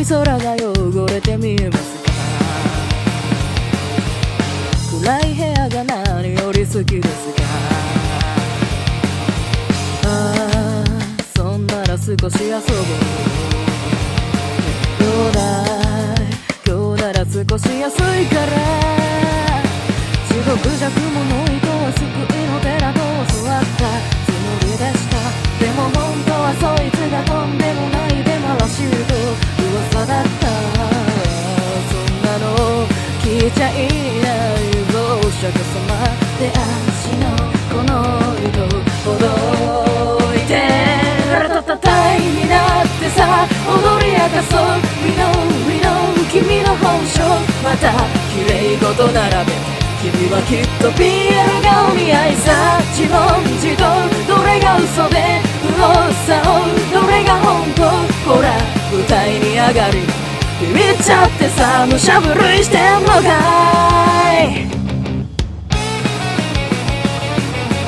い空が汚れて見えますか？暗い部屋が何より好きですか？ああ、そんなら少し遊ぼう。どうだい、今日なら少し安いから。地獄弱者の糸は救いの寺と教わったつもりでした。でも本当はそいつがとんでもないデマらしいと噂だった。そんなの聞いちゃいないぞお釈迦様。で足のこの糸ほどいてラタタタイになってさ踊り明かそう。 We know 君の本性また綺麗事並べて君はきっと BL がお似合いさ。自問自答どれが嘘で右往左往どれが本当。ほら舞台に上がりビビっちゃってさ武者震いしてんのかい。